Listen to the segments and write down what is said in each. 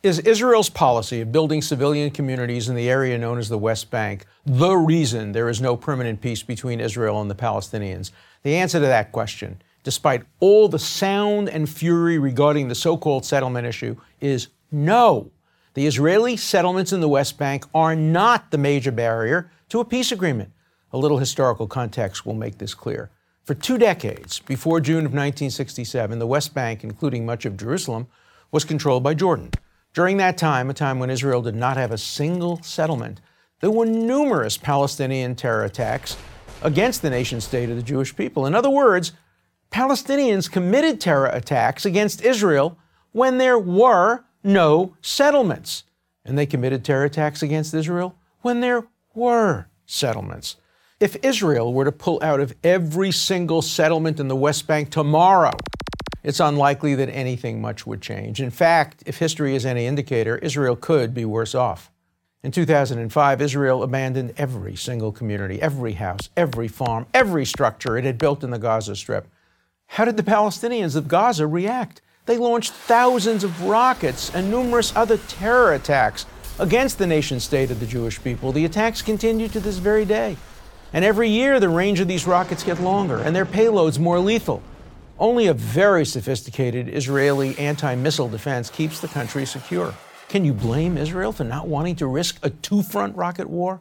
Is Israel's policy of building civilian communities in the area known as the West Bank the reason there is no permanent peace between Israel and the Palestinians? The answer to that question, despite all the sound and fury regarding the so-called settlement issue, is no. The Israeli settlements in the West Bank are not the major barrier to a peace agreement. A little historical context will make this clear. For 2 decades, before June of 1967, the West Bank, including much of Jerusalem, was controlled by Jordan. During that time, a time when Israel did not have a single settlement, there were numerous Palestinian terror attacks against the nation-state of the Jewish people. In other words, Palestinians committed terror attacks against Israel when there were no settlements. And they committed terror attacks against Israel when there were settlements. If Israel were to pull out of every single settlement in the West Bank tomorrow, it's unlikely that anything much would change. In fact, if history is any indicator, Israel could be worse off. In 2005, Israel abandoned every single community, every house, every farm, every structure it had built in the Gaza Strip. How did the Palestinians of Gaza react? They launched thousands of rockets and numerous other terror attacks against the nation-state of the Jewish people. The attacks continue to this very day. And every year, the range of these rockets get longer and their payloads more lethal. Only a very sophisticated Israeli anti-missile defense keeps the country secure. Can you blame Israel for not wanting to risk a 2-front rocket war?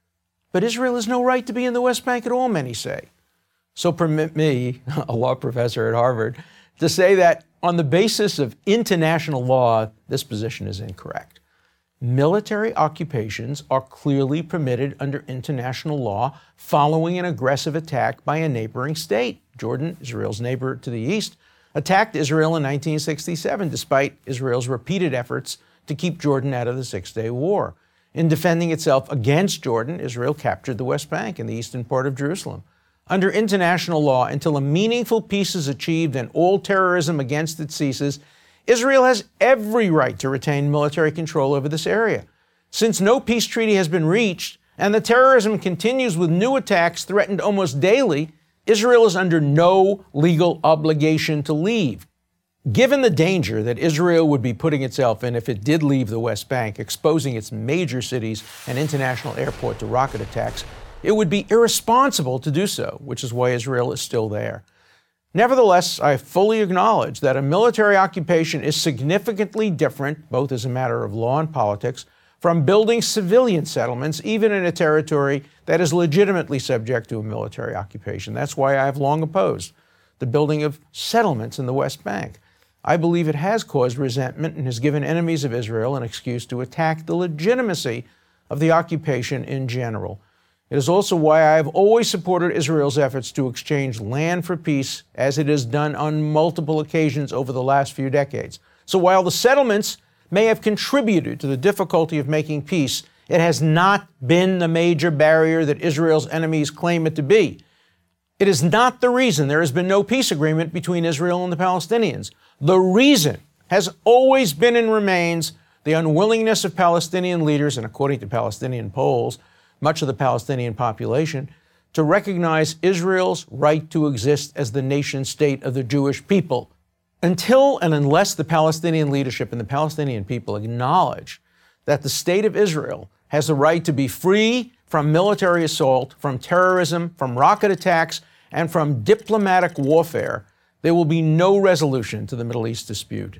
But Israel has no right to be in the West Bank at all, many say. So permit me, a law professor at Harvard, to say that on the basis of international law, this position is incorrect. Military occupations are clearly permitted under international law following an aggressive attack by a neighboring state. Jordan, Israel's neighbor to the east, attacked Israel in 1967, despite Israel's repeated efforts to keep Jordan out of the Six-Day War. In defending itself against Jordan, Israel captured the West Bank and the eastern part of Jerusalem. Under international law, until a meaningful peace is achieved and all terrorism against it ceases, Israel has every right to retain military control over this area. Since no peace treaty has been reached and the terrorism continues with new attacks threatened almost daily, Israel is under no legal obligation to leave. Given the danger that Israel would be putting itself in if it did leave the West Bank, exposing its major cities and international airport to rocket attacks, it would be irresponsible to do so, which is why Israel is still there. Nevertheless, I fully acknowledge that a military occupation is significantly different, both as a matter of law and politics, from building civilian settlements, even in a territory that is legitimately subject to a military occupation. That's why I have long opposed the building of settlements in the West Bank. I believe it has caused resentment and has given enemies of Israel an excuse to attack the legitimacy of the occupation in general. It is also why I have always supported Israel's efforts to exchange land for peace, as it has done on multiple occasions over the last few decades. So while the settlements may have contributed to the difficulty of making peace, it has not been the major barrier that Israel's enemies claim it to be. It is not the reason there has been no peace agreement between Israel and the Palestinians. The reason has always been and remains the unwillingness of Palestinian leaders, and according to Palestinian polls, much of the Palestinian population, to recognize Israel's right to exist as the nation-state of the Jewish people. Until and unless the Palestinian leadership and the Palestinian people acknowledge that the state of Israel has the right to be free from military assault, from terrorism, from rocket attacks, and from diplomatic warfare, there will be no resolution to the Middle East dispute.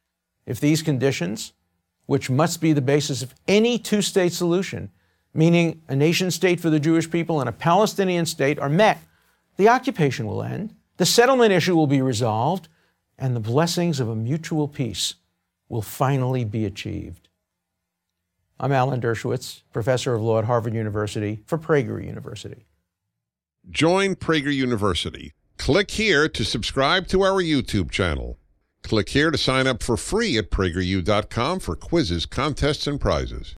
If these conditions, which must be the basis of any two-state solution, meaning a nation-state for the Jewish people and a Palestinian state, are met, the occupation will end, the settlement issue will be resolved, and the blessings of a mutual peace will finally be achieved. I'm Alan Dershowitz, professor of law at Harvard University for Prager University. Join Prager University. Click here to subscribe to our YouTube channel. Click here to sign up for free at PragerU.com for quizzes, contests, and prizes.